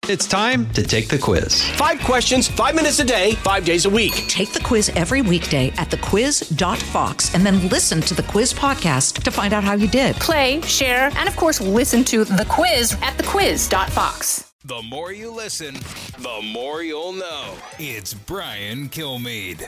It's time to take the quiz. 5 questions, 5 minutes a day, 5 days a week. Take the quiz every weekday at thequiz.fox and then listen to the quiz podcast to find out how you did. Play, share, and of course, listen to the quiz at thequiz.fox. The more you listen, the more you'll know. It's Brian Kilmeade.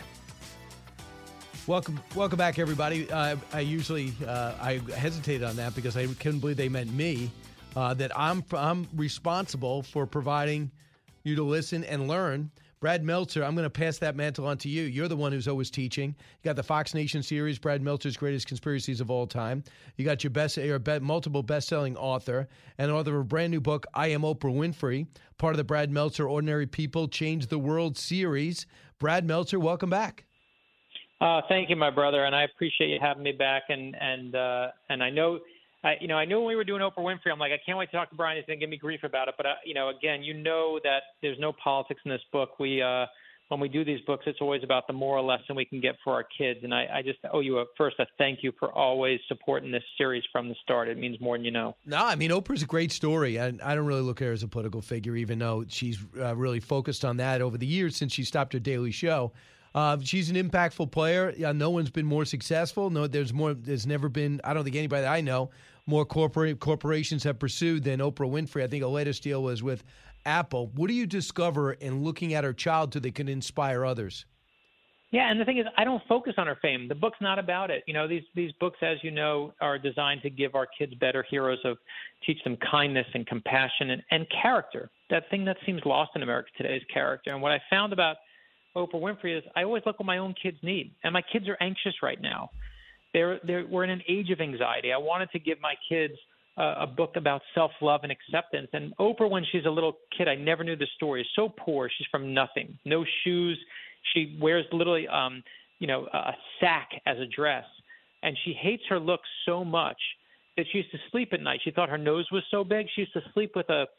Welcome back, everybody. I hesitated on that because I couldn't believe they meant me. That I'm responsible for providing you to listen and learn. Brad Meltzer, I'm going to pass that mantle on to you. You're the one who's always teaching. You got the Fox Nation series, Brad Meltzer's Greatest Conspiracies of All Time. You got your multiple best-selling author and author of a brand new book, I Am Oprah Winfrey, part of the Brad Meltzer Ordinary People Change the World series. Brad Meltzer, welcome back. Thank you, my brother, and I appreciate you having me back. And I know. I knew when we were doing Oprah Winfrey, I'm like, I can't wait to talk to Brian. He's going to give me grief about it. But, again, that there's no politics in this book. When we do these books, it's always about the moral lesson we can get for our kids. And I just owe you a thank you for always supporting this series from the start. It means more than you know. No, I mean, Oprah's a great story. I don't really look at her as a political figure, even though she's really focused on that over the years since she stopped her daily show. She's an impactful player. No one's been more successful. No, there's never been, I don't think anybody that I know, more corporations have pursued than Oprah Winfrey. I think her latest deal was with Apple. What do you discover in looking at her childhood that can inspire others? Yeah, and the thing is, I don't focus on her fame. The book's not about it. These books, as you know, are designed to give our kids better heroes, teach them kindness and compassion and character. That thing that seems lost in America today is character. And what I found about Oprah Winfrey is I always look what my own kids need, and my kids are anxious right now. We're in an age of anxiety. I wanted to give my kids a book about self-love and acceptance. And Oprah, when she's a little kid, I never knew the story, is so poor. She's from nothing, no shoes. She wears literally, a sack as a dress, and she hates her looks so much that she used to sleep at night. She thought her nose was so big. She used to sleep with a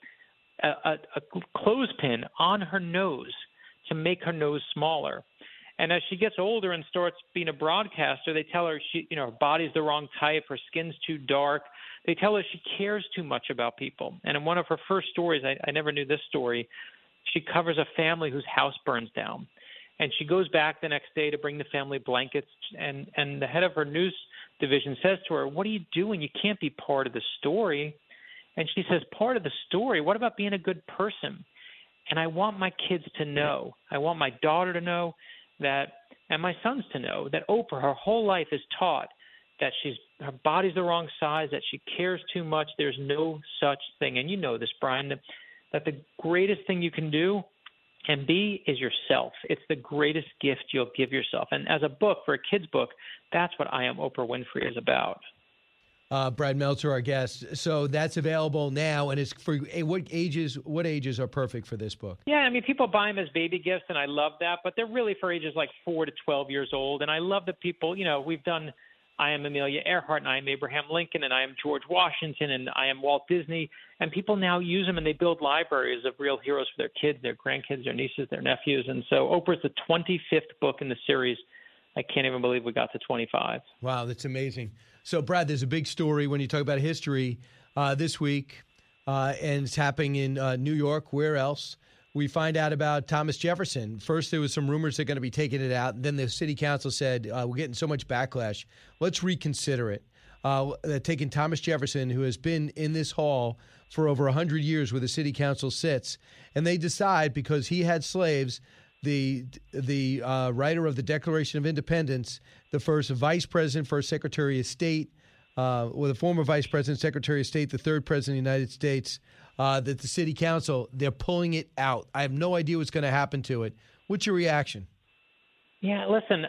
clothespin on her nose to make her nose smaller. And as she gets older and starts being a broadcaster, they tell her her body's the wrong type, her skin's too dark. They tell her she cares too much about people. And in one of her first stories, I never knew this story, she covers a family whose house burns down. And she goes back the next day to bring the family blankets. And the head of her news division says to her, "What are you doing? You can't be part of the story." And she says, "Part of the story? What about being a good person?" And I want my kids to know, I want my daughter to know that, and my sons to know, that Oprah, her whole life is taught that her body's the wrong size, that she cares too much. There's no such thing. And you know this, Brian, that the greatest thing you can do and be is yourself. It's the greatest gift you'll give yourself. And as a book, for a kid's book, that's what I Am Oprah Winfrey is about. Brad Meltzer, our guest. So that's available now, and it's for what ages? What ages are perfect for this book? Yeah, I mean, people buy them as baby gifts, and I love that. But they're really for ages like 4 to 12 years old. And I love that people, we've done I Am Amelia Earhart, and I Am Abraham Lincoln, and I Am George Washington, and I Am Walt Disney. And people now use them, and they build libraries of real heroes for their kids, their grandkids, their nieces, their nephews. And so Oprah's the 25th book in the series. I can't even believe we got to 25. Wow, that's amazing. So, Brad, there's a big story when you talk about history this week, and it's happening in New York. Where else? We find out about Thomas Jefferson. First, there was some rumors they're going to be taking it out. And then the city council said, we're getting so much backlash. Let's reconsider it. They're taking Thomas Jefferson, who has been in this hall for over 100 years where the city council sits, and they decide, because he had slaves, the writer of the Declaration of Independence, the first vice president, first secretary of state, the former vice president, secretary of state, the third president of the United States, that the city council, they're pulling it out. I have no idea what's going to happen to it. What's your reaction? Yeah, listen,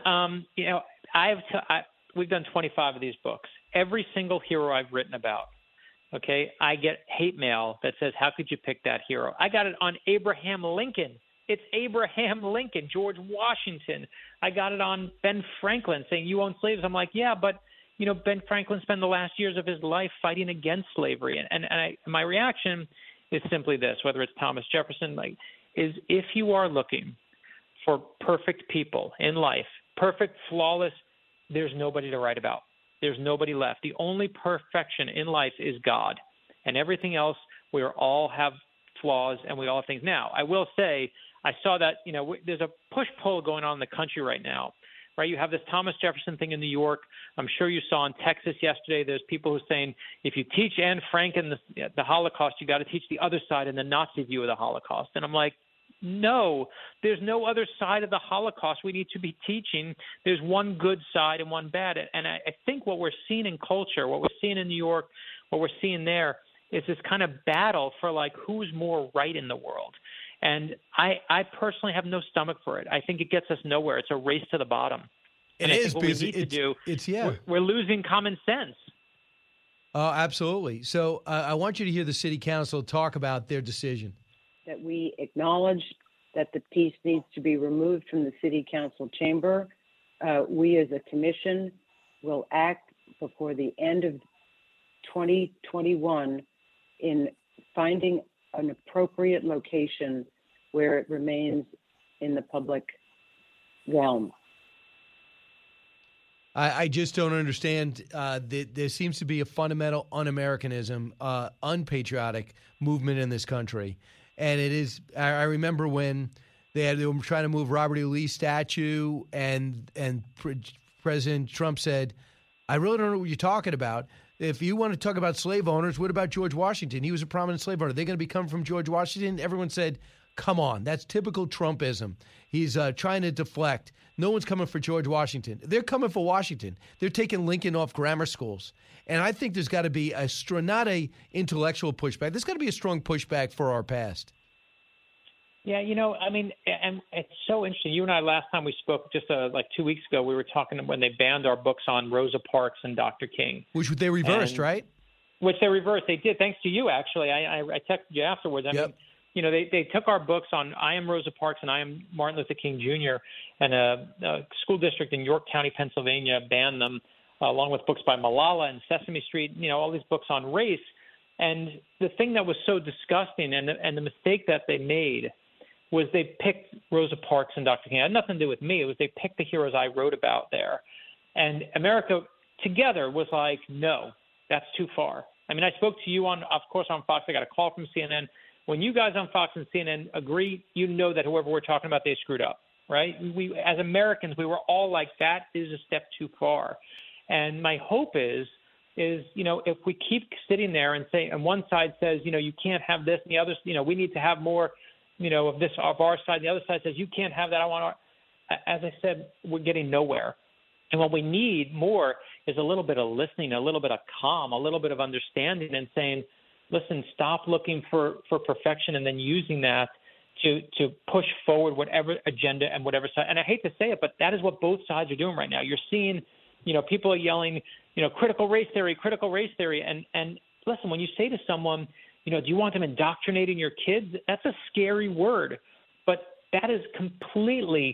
we've done 25 of these books. Every single hero I've written about, okay, I get hate mail that says, how could you pick that hero? I got it on Abraham Lincoln. It's Abraham Lincoln, George Washington. I got it on Ben Franklin saying, you own slaves. I'm like, yeah, but, Ben Franklin spent the last years of his life fighting against slavery. And my reaction is simply this, whether it's Thomas Jefferson, is if you are looking for perfect people in life, perfect, flawless, there's nobody to write about. There's nobody left. The only perfection in life is God. And everything else, we all have flaws and we all have things. Now, I will say I saw that, there's a push-pull going on in the country right now, right? You have this Thomas Jefferson thing in New York. I'm sure you saw in Texas yesterday, there's people who are saying if you teach Anne Frank and the Holocaust, you got to teach the other side and the Nazi view of the Holocaust. And I'm like, no, there's no other side of the Holocaust we need to be teaching. There's one good side and one bad. And I think what we're seeing in culture, what we're seeing in New York, what we're seeing there is this kind of battle for like who's more right in the world. And I personally have no stomach for it. I think it gets us nowhere. It's a race to the bottom. And it is what because we need to do, yeah. We're losing common sense. Absolutely. So I want you to hear the city council talk about their decision. That we acknowledge that the piece needs to be removed from the city council chamber. We as a commission will act before the end of 2021 in finding an appropriate location where it remains in the public realm. I just don't understand. There seems to be a fundamental un-Americanism, unpatriotic movement in this country. And it is, I remember when they were trying to move Robert E. Lee's statue and President Trump said, I really don't know what you're talking about. If you want to talk about slave owners, what about George Washington? He was a prominent slave owner. They're going to be coming from George Washington? Everyone said, come on, that's typical Trumpism. He's trying to deflect. No one's coming for George Washington. They're coming for Washington. They're taking Lincoln off grammar schools. And I think there's got to be not a intellectual pushback. There's got to be a strong pushback for our past. Yeah, and it's so interesting. You and I, last time we spoke, just like 2 weeks ago, we were talking when they banned our books on Rosa Parks and Dr. King. Which they reversed, right? Which they reversed. They did, thanks to you, actually. I texted you afterwards. I mean, they took our books on I Am Rosa Parks and I Am Martin Luther King Jr., and a school district in York County, Pennsylvania, banned them, along with books by Malala and Sesame Street, all these books on race. And the thing that was so disgusting and the mistake that they made was they picked Rosa Parks and Dr. King. It had nothing to do with me. It was they picked the heroes I wrote about there. And America together was like, no, that's too far. I mean, I spoke to you on Fox. I got a call from CNN. When you guys on Fox and CNN agree, you know that whoever we're talking about, they screwed up, right? We, as Americans, we were all like, that is a step too far. And my hope is, if we keep sitting there and say, and one side says, you can't have this, and the other, we need to have more, of this of our side. The other side says, you can't have that. I want as I said, we're getting nowhere. And what we need more is a little bit of listening, a little bit of calm, a little bit of understanding, and saying, listen, stop looking for perfection and then using that to push forward whatever agenda and whatever side. And I hate to say it, but that is what both sides are doing right now. You're seeing, people are yelling, critical race theory. And listen, when you say to someone, do you want them indoctrinating your kids? That's a scary word, but that is completely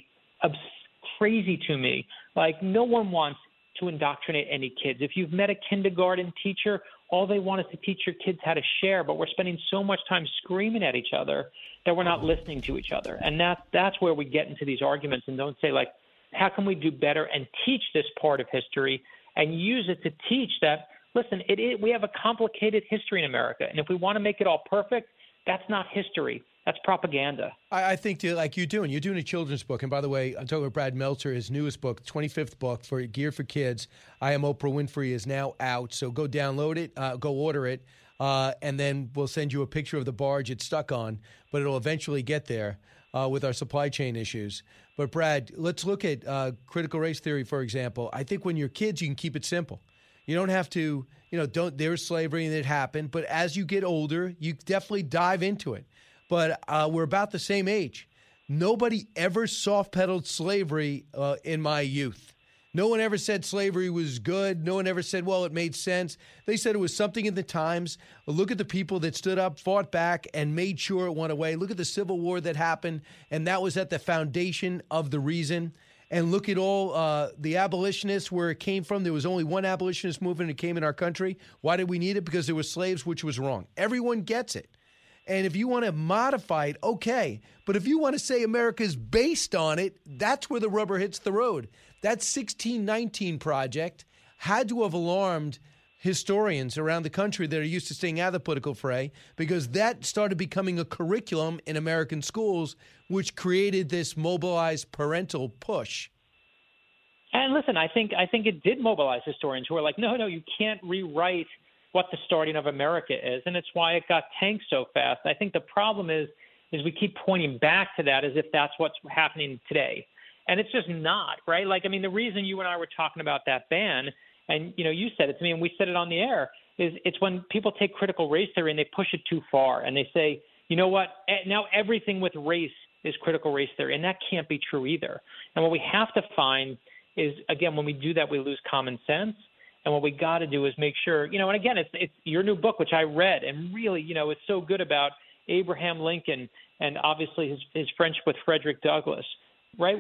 crazy to me. Like, no one wants to indoctrinate any kids. If you've met a kindergarten teacher, all they want is to teach your kids how to share, but we're spending so much time screaming at each other that we're not listening to each other. And that's where we get into these arguments and don't say, like, how can we do better and teach this part of history and use it to teach that, listen, we have a complicated history in America, and if we want to make it all perfect, that's not history. That's propaganda. I think, like you're doing a children's book. And by the way, I'm talking about Brad Meltzer, his newest book, 25th book geared for kids. I Am Oprah Winfrey is now out. So go download it, go order it, and then we'll send you a picture of the barge it's stuck on. But it'll eventually get there with our supply chain issues. But Brad, let's look at critical race theory, for example. I think when you're kids, you can keep it simple. You don't have to, there's slavery and it happened. But as you get older, you definitely dive into it. But we're about the same age. Nobody ever soft-pedaled slavery in my youth. No one ever said slavery was good. No one ever said, well, it made sense. They said it was something in the times. Look at the people that stood up, fought back, and made sure it went away. Look at the Civil War that happened, and that was at the foundation of the reason. And look at all the abolitionists, where it came from. There was only one abolitionist movement that came in our country. Why did we need it? Because there were slaves, which was wrong. Everyone gets it. And if you want to modify it, okay. But if you want to say America's based on it, that's where the rubber hits the road. That 1619 project had to have alarmed historians around the country that are used to staying out of the political fray, because that started becoming a curriculum in American schools, which created this mobilized parental push. And listen, I think it did mobilize historians who are like, no, you can't rewrite what the starting of America is, and it's why it got tanked so fast. I think the problem is we keep pointing back to that as if that's what's happening today, and it's just not, right? Like, I mean, the reason you and I were talking about that ban, and you said it to me, and we said it on the air, is it's when people take critical race theory and they push it too far, and they say, you know what, now everything with race is critical race theory, and that can't be true either. And what we have to find is, again, when we do that, we lose common sense. And what we got to do is make sure, and again, it's your new book, which I read, and really, it's so good about Abraham Lincoln and obviously his friendship with Frederick Douglass, right?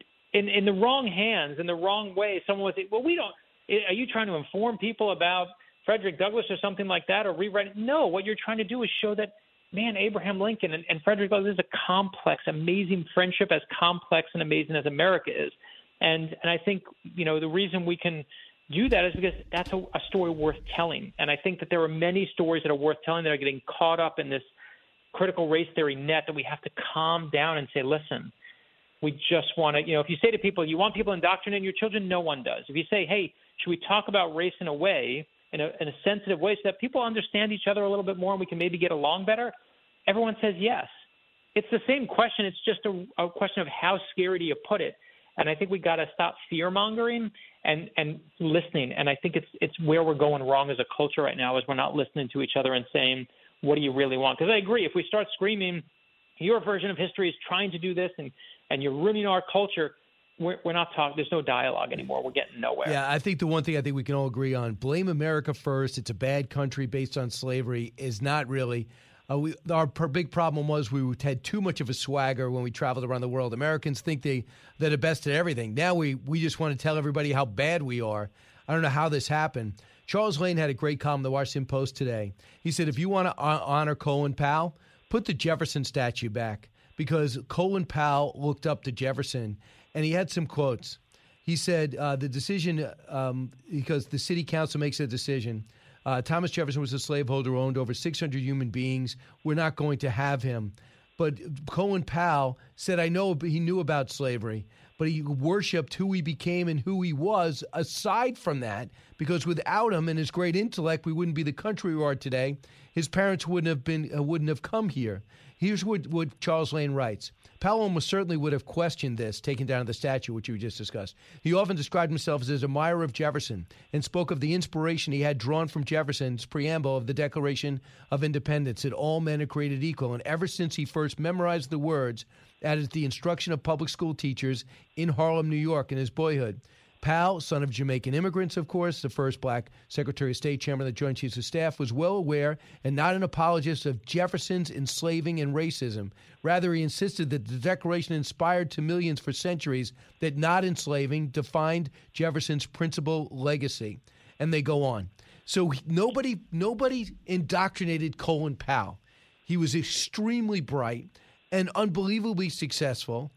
In the wrong hands, in the wrong way, someone would say, well, are you trying to inform people about Frederick Douglass or something like that, or rewrite it? No, what you're trying to do is show that, man, Abraham Lincoln and Frederick Douglass is a complex, amazing friendship, as complex and amazing as America is. And I think, the reason we can do that is because that's a story worth telling. And I think that there are many stories that are worth telling that are getting caught up in this critical race theory net that we have to calm down and say, listen, we just want to, if you say to people, you want people indoctrinating your children, no one does. If you say, hey, should we talk about race in a way, in a sensitive way, so that people understand each other a little bit more and we can maybe get along better, everyone says yes. It's the same question. It's just a question of how scary do you put it. And I think we got to stop fear-mongering and listening. And I think it's where we're going wrong as a culture right now, is we're not listening to each other and saying, what do you really want? Because I agree, if we start screaming, your version of history is trying to do this and you're ruining our culture, we're not talking. There's no dialogue anymore. We're getting nowhere. Yeah, I think the one thing I think we can all agree on, blame America first, it's a bad country based on slavery, is not really – our big problem was we had too much of a swagger when we traveled around the world. Americans think they're the best at everything. Now we just want to tell everybody how bad we are. I don't know how this happened. Charles Lane had a great column in the Washington Post today. He said, if you want to honor Colin Powell, put the Jefferson statue back, because Colin Powell looked up to Jefferson, and he had some quotes. He said the decision, because the city council makes a decision, Thomas Jefferson was a slaveholder who owned over 600 human beings. We're not going to have him. But Colin Powell said, I know he knew about slavery, but he worshipped who he became and who he was aside from that, because without him and his great intellect, we wouldn't be the country we are today. His parents wouldn't have come here. Here's what Charles Lane writes. Powell almost certainly would have questioned this, taking down the statue, which we just discussed. He often described himself as an admirer of Jefferson and spoke of the inspiration he had drawn from Jefferson's preamble of the Declaration of Independence, that all men are created equal. And ever since he first memorized the words at the instruction of public school teachers in Harlem, New York, in his boyhood, Powell, son of Jamaican immigrants, of course, the first black Secretary of State, Chairman of the Joint Chiefs of Staff, was well aware and not an apologist of Jefferson's enslaving and racism. Rather, he insisted that the Declaration inspired to millions for centuries that not enslaving defined Jefferson's principal legacy. And they go on. So nobody indoctrinated Colin Powell. He was extremely bright and unbelievably successful.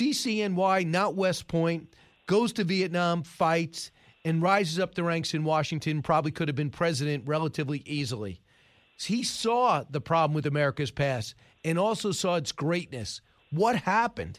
CCNY, not West Point, goes to Vietnam, fights, and rises up the ranks in Washington, probably could have been president relatively easily. He saw the problem with America's past and also saw its greatness. What happened?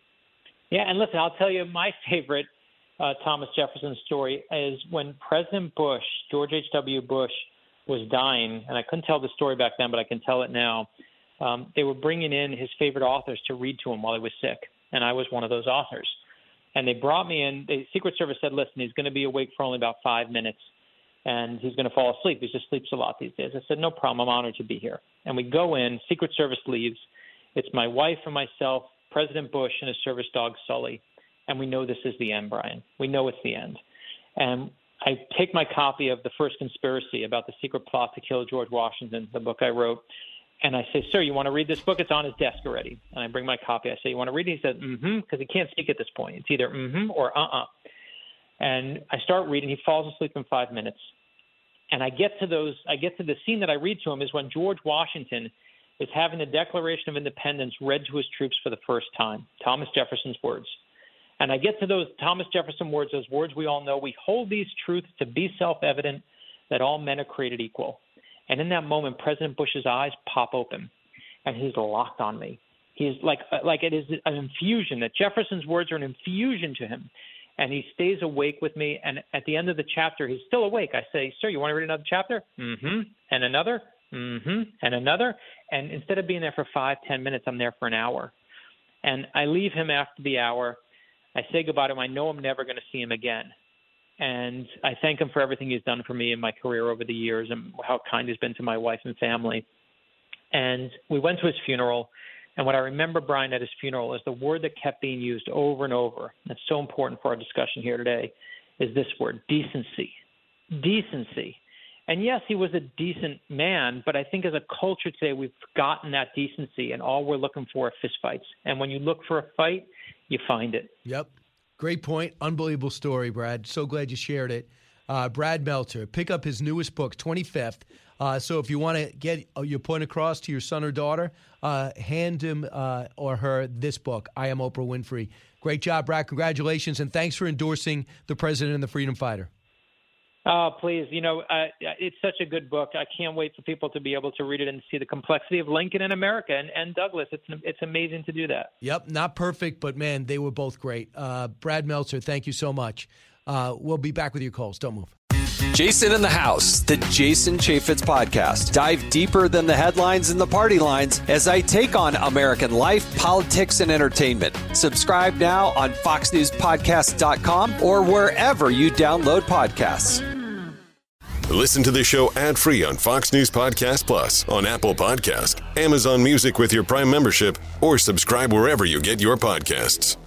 Yeah, and listen, I'll tell you my favorite Thomas Jefferson story is when President Bush, George H.W. Bush, was dying, and I couldn't tell the story back then, but I can tell it now. They were bringing in his favorite authors to read to him while he was sick, and I was one of those authors. And they brought me in. The Secret Service said, listen, he's going to be awake for only about 5 minutes, and he's going to fall asleep. He just sleeps a lot these days. I said, no problem. I'm honored to be here. And we go in. Secret Service leaves. It's my wife and myself, President Bush, and his service dog, Sully. And we know this is the end, Brian. We know it's the end. And I take my copy of The First Conspiracy, about the secret plot to kill George Washington, the book I wrote, and I say, sir, you want to read this book? It's on his desk already. And I bring my copy. I say, you want to read it? He says, because he can't speak at this point. It's either or And I start reading. He falls asleep in 5 minutes. And I get to the scene that I read to him is when George Washington is having the Declaration of Independence read to his troops for the first time, Thomas Jefferson's words. And I get to those Thomas Jefferson words, those words we all know. We hold these truths to be self-evident, that all men are created equal. And in that moment, President Bush's eyes pop open, and he's locked on me. He's like it is an infusion, that Jefferson's words are an infusion to him. And he stays awake with me. And at the end of the chapter, he's still awake. I say, sir, you want to read another chapter? Mm-hmm. And another? Mm-hmm. And another? And instead of being there for 5-10 minutes, I'm there for an hour. And I leave him after the hour. I say goodbye to him. I know I'm never going to see him again. And I thank him for everything he's done for me in my career over the years and how kind he's been to my wife and family. And we went to his funeral. And what I remember, Brian, at his funeral is the word that kept being used over and over. That's so important for our discussion here today, is this word, decency. Decency. And yes, he was a decent man, but I think as a culture today, we've forgotten that decency, and all we're looking for are fistfights. And when you look for a fight, you find it. Yep. Great point. Unbelievable story, Brad. So glad you shared it. Brad Meltzer, pick up his newest book, 25th. So if you want to get your point across to your son or daughter, hand him or her this book, I Am Oprah Winfrey. Great job, Brad. Congratulations, and thanks for endorsing the president and the freedom fighter. Oh, please. It's such a good book. I can't wait for people to be able to read it and see the complexity of Lincoln and America and Douglas. It's amazing to do that. Yep. Not perfect, but, man, they were both great. Brad Meltzer, thank you so much. We'll be back with your calls. Don't move. Jason in the House, the Jason Chaffetz Podcast. Dive deeper than the headlines and the party lines as I take on American life, politics, and entertainment. Subscribe now on FoxNewsPodcast.com or wherever you download podcasts. Listen to the show ad-free on Fox News Podcast Plus, on Apple Podcast, Amazon Music with your Prime membership, or subscribe wherever you get your podcasts.